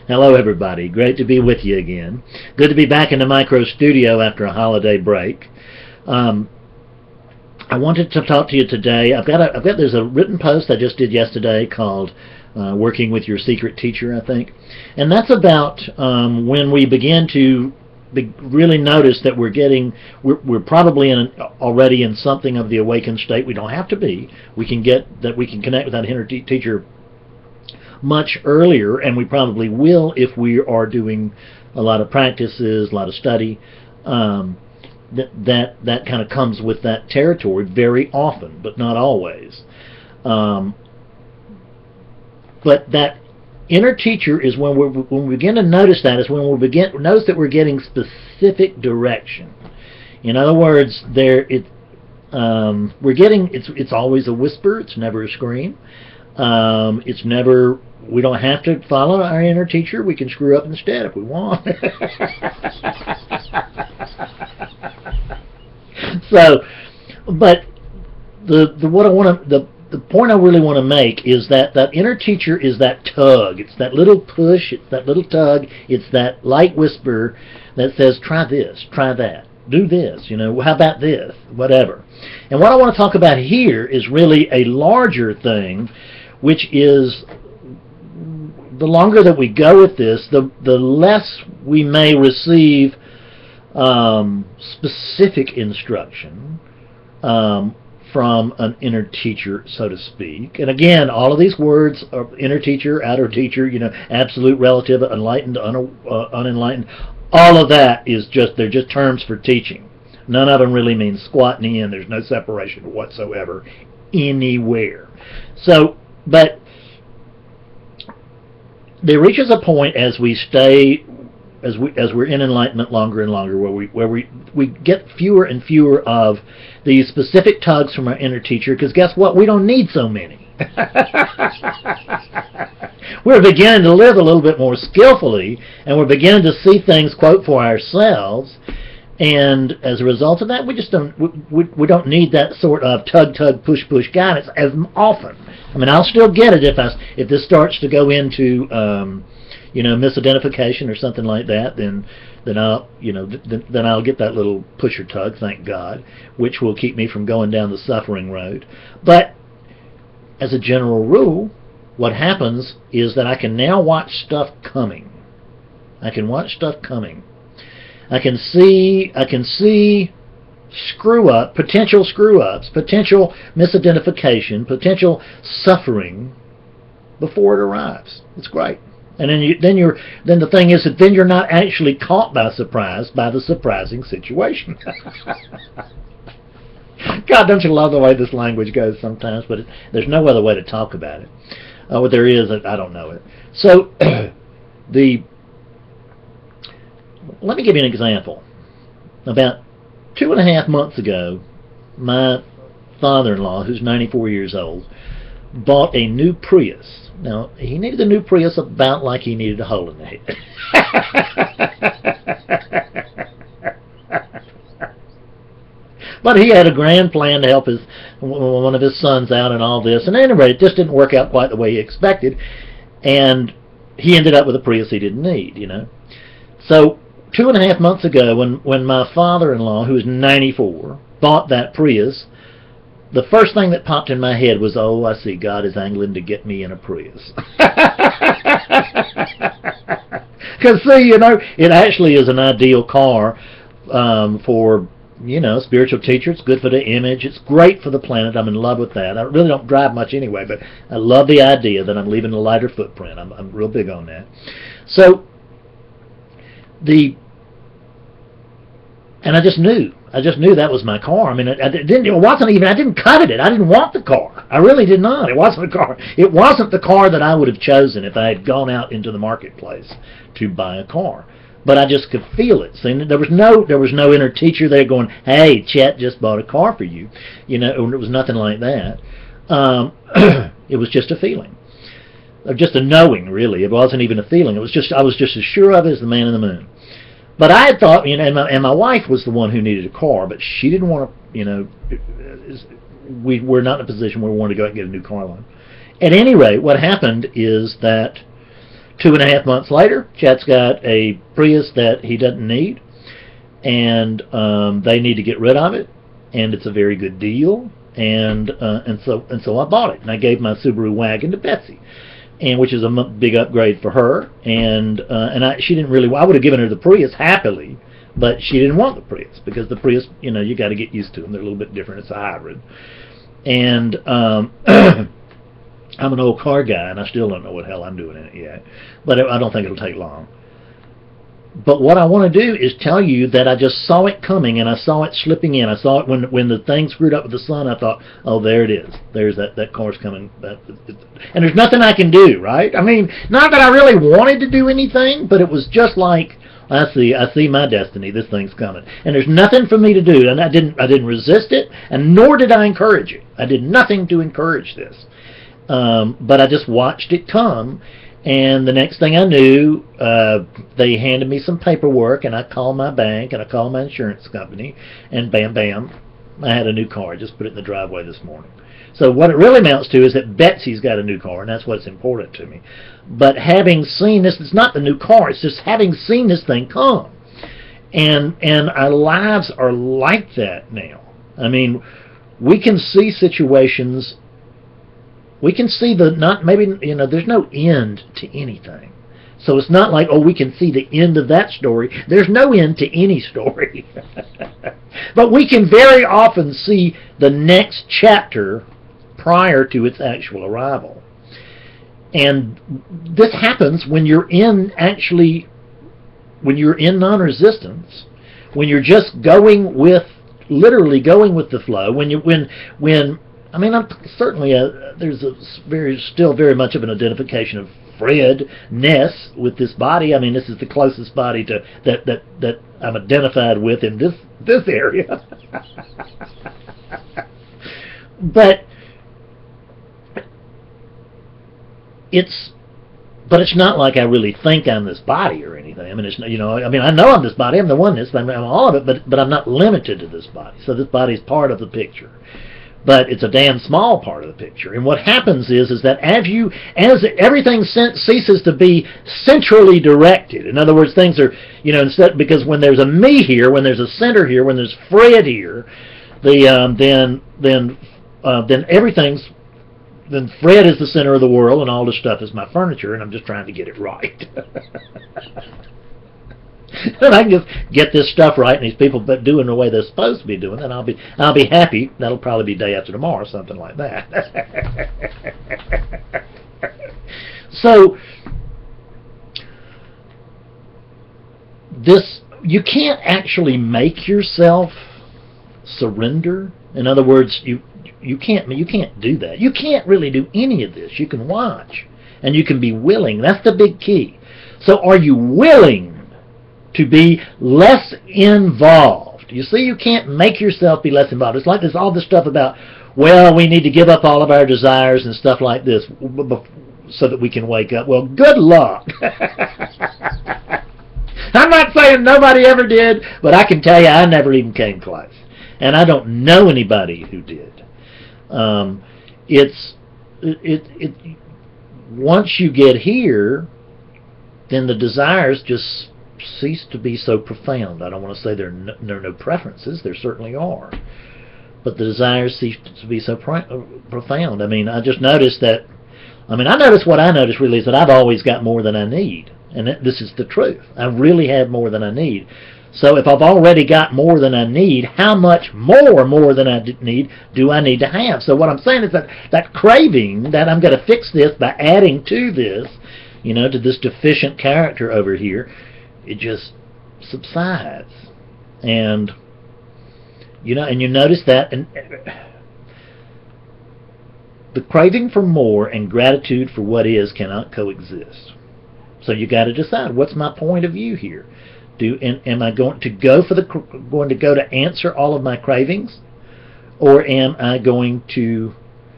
Hello, everybody. Great to be with you again. Good to be back in the micro studio after a holiday break. I wanted to talk to you today. There's a written post I just did yesterday called "Working with Your Secret Teacher," I think, and that's about when we begin to really notice that we're probably already in something of the awakened state. We don't have to be. We can connect with that inner teacher much earlier, and we probably will if we are doing a lot of practices, a lot of study. That kind of comes with that territory very often, but not always. But that inner teacher is when we begin to notice that is when we notice that we're getting specific direction. In other words, it's always a whisper. It's never a scream. We don't have to follow our inner teacher. We can screw up instead if we want. So, but the point I really want to make is that inner teacher is that tug. It's that little push. It's that little tug. It's that light whisper that says, "Try this, try that, do this. How about this? Whatever." And what I want to talk about here is really a larger thing, which is the longer that we go with this, the less we may receive specific instruction from an inner teacher, so to speak. And again, all of these words are inner teacher, outer teacher, absolute, relative, enlightened, unenlightened. All of that they're just terms for teaching. None of them really mean squat in the end. There's no separation whatsoever anywhere. So, but there reaches a point as we're in enlightenment longer and longer, where we get fewer and fewer of these specific tugs from our inner teacher, because guess what? We don't need so many. We're beginning to live a little bit more skillfully, and we're beginning to see things, quote, for ourselves. And as a result of that, we don't need that sort of tug push guidance as often. I mean, I'll still get it if this starts to go into misidentification or something like that, then I'll get that little push or tug, thank God, which will keep me from going down the suffering road. But as a general rule, what happens is that I can now watch stuff coming. I can see potential screw-ups, potential misidentification, potential suffering before it arrives. It's great. And then the thing is that then you're not actually caught by surprise by the surprising situation. God, don't you love the way this language goes sometimes? But there's no other way to talk about it. What there is, I don't know it. So let me give you an example. About 2.5 months ago, my father-in-law, who's 94 years old, bought a new Prius. Now, he needed a new Prius about like he needed a hole in the head. But he had a grand plan to help one of his sons out and all this. And anyway, it just didn't work out quite the way he expected. And he ended up with a Prius he didn't need, So 2.5 months ago, when my father-in-law, who is 94, bought that Prius, the first thing that popped in my head was, oh, I see, God is angling to get me in a Prius. Because, see, it actually is an ideal car for, spiritual teacher. It's good for the image. It's great for the planet. I'm in love with that. I really don't drive much anyway, but I love the idea that I'm leaving a lighter footprint. I'm real big on that. So, and I just knew that was my car. I mean, I didn't covet it. I didn't want the car. I really did not. It wasn't a car. It wasn't the car that I would have chosen if I had gone out into the marketplace to buy a car. But I just could feel it. See, there was no inner teacher there going, "Hey, Chet just bought a car for you." It was nothing like that. It was just a feeling, or just a knowing. Really, it wasn't even a feeling. I was just as sure of it as the man in the moon. But I had thought, and my wife was the one who needed a car, but she didn't want to, we were not in a position where we wanted to go out and get a new car loan. At any rate, what happened is that 2.5 months later, Chad's got a Prius that he doesn't need, and they need to get rid of it, and it's a very good deal, and so I bought it, and I gave my Subaru wagon to Betsy, and which is a big upgrade for her, and she didn't really. I would have given her the Prius happily, but she didn't want the Prius because the Prius, you got to get used to them. They're a little bit different. It's a hybrid, and I'm an old car guy, and I still don't know what hell I'm doing in it yet, but I don't think it'll take long. But what I want to do is tell you that I just saw it coming, and I saw it slipping in. I saw it when the thing screwed up with the sun. I thought, oh, there it is. There's that car's coming. And there's nothing I can do, right? I mean, not that I really wanted to do anything, but it was just like, I see my destiny. This thing's coming, and there's nothing for me to do. And I didn't resist it, and nor did I encourage it. I did nothing to encourage this, but I just watched it come. And the next thing I knew, they handed me some paperwork, and I called my bank, and I called my insurance company, and bam, bam, I had a new car. I just put it in the driveway this morning. So what it really amounts to is that Betsy's got a new car, and that's what's important to me. But having seen this, it's not the new car, it's just having seen this thing come. And our lives are like that now. I mean, we can see situations. We can see there's no end to anything. So it's not like, oh, we can see the end of that story. There's no end to any story. But we can very often see the next chapter prior to its actual arrival. And this happens when you're in non-resistance, when you're just literally going with the flow, there's still very much of an identification of Fred Ness with this body. I mean, this is the closest body that I'm identified with in this area. But it's not like I really think I'm this body or anything. I mean, I know I'm this body. I'm the oneness. I'm all of it. But I'm not limited to this body. So this body is part of the picture. But it's a damn small part of the picture. And what happens is that as everything ceases to be centrally directed, in other words, things are, because when there's a me here, when there's a center here, when there's Fred here, then Fred is the center of the world, and all this stuff is my furniture, and I'm just trying to get it right. And I can just get this stuff right, and these people doing the way they're supposed to be doing, and I'll be happy. That'll probably be day after tomorrow, something like that. So you can't actually make yourself surrender. In other words, you can't do that. You can't really do any of this. You can watch, and you can be willing. That's the big key. So are you willing to be less involved? You see, you can't make yourself be less involved. It's like all this stuff about, well, we need to give up all of our desires and stuff like this so that we can wake up. Well, good luck. I'm not saying nobody ever did, but I can tell you I never even came close. And I don't know anybody who did. Once you get here, then the desires just cease to be so profound. I don't want to say there are no preferences. There certainly are. But the desires cease to be so profound. I mean, I just noticed that, I noticed what I noticed really is that I've always got more than I need. And this is the truth. I really have more than I need. So if I've already got more than I need, how much more than I need do I need to have? So what I'm saying is that craving, that I'm going to fix this by adding to this, to this deficient character over here, it just subsides. And you notice that, and the craving for more and gratitude for what is cannot coexist. So you got to decide, what's my point of view here? Am I going to go to answer all of my cravings, or am I going to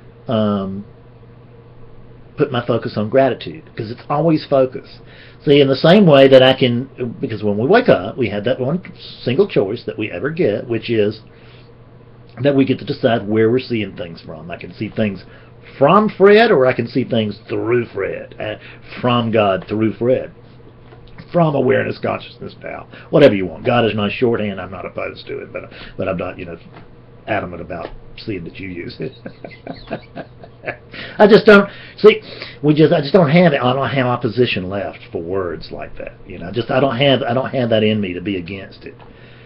put my focus on gratitude? Because it's always focus. See, in the same way that I can, because when we wake up, we have that one single choice that we ever get, which is that we get to decide where we're seeing things from. I can see things from Fred, or I can see things through Fred, from God through Fred, from awareness, consciousness, Tao, whatever you want. God is my shorthand. I'm not opposed to it, but I'm not, adamant about seeing that you use it. I just don't see. I just don't have it. I don't have opposition left for words like that. I don't have that in me to be against it.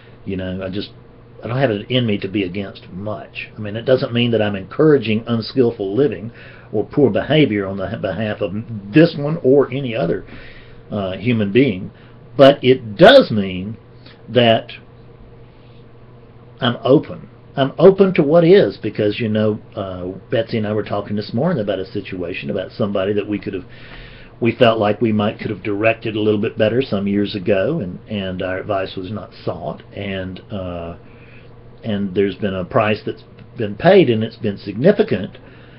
I don't have it in me to be against much. I mean, it doesn't mean that I'm encouraging unskillful living or poor behavior on the behalf of this one or any other human being, but it does mean that I'm open. I'm open to what is, because Betsy and I were talking this morning about a situation, about somebody that we felt like we could have directed a little bit better some years ago, and our advice was not sought, and there's been a price that's been paid, and it's been significant,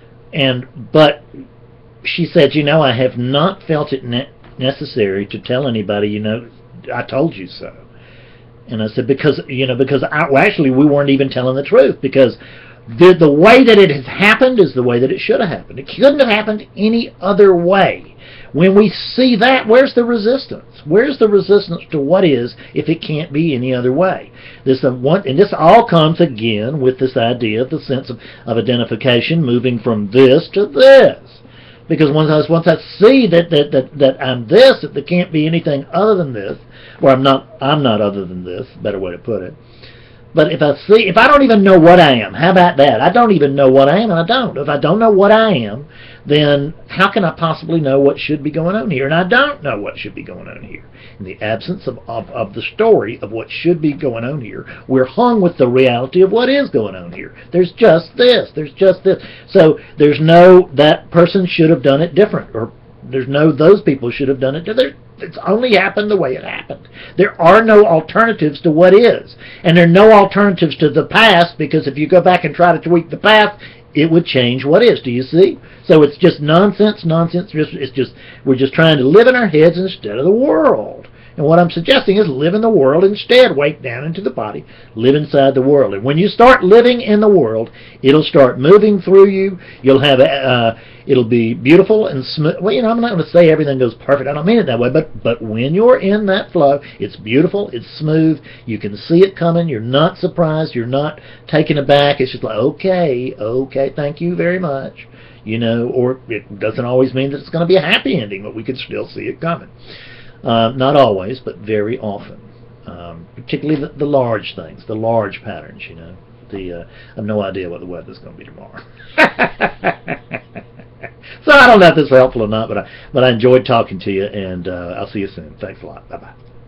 but she said, I have not felt it necessary to tell anybody, I told you so. And I said, because actually we weren't even telling the truth, because the way that it has happened is the way that it should have happened. It couldn't have happened any other way. When we see that, where's the resistance? Where's the resistance to what is if it can't be any other way? And this all comes again with this idea of the sense of identification, moving from this to this. Because once I see that I'm this, that there can't be anything other than this, or I'm not other than this, better way to put it. But if I don't even know what I am, how about that? I don't even know what I am, and I don't. If I don't know what I am, then how can I possibly know what should be going on here? And I don't know what should be going on here. In the absence of the story of what should be going on here, we're hung with the reality of what is going on here. There's just this. There's just this. So there's no, that person should have done it different, or there's no, those people should have done it different. It's only happened the way it happened. There are no alternatives to what is. And there are no alternatives to the past, because if you go back and try to tweak the past, it would change what is. Do you see? So it's just nonsense. We're just trying to live in our heads instead of the world. And what I'm suggesting is live in the world instead. Wake down into the body. Live inside the world. And when you start living in the world, it'll start moving through you. You'll have it'll be beautiful and smooth. Well, I'm not going to say everything goes perfect. I don't mean it that way. But when you're in that flow, it's beautiful. It's smooth. You can see it coming. You're not surprised. You're not taken aback. It's just like, okay, thank you very much. Or it doesn't always mean that it's going to be a happy ending, but we can still see it coming. Not always, but very often. Particularly the large things, the large patterns, I have no idea what the weather's going to be tomorrow. So I don't know if this is helpful or not, but I enjoyed talking to you, and I'll see you soon. Thanks a lot. Bye-bye.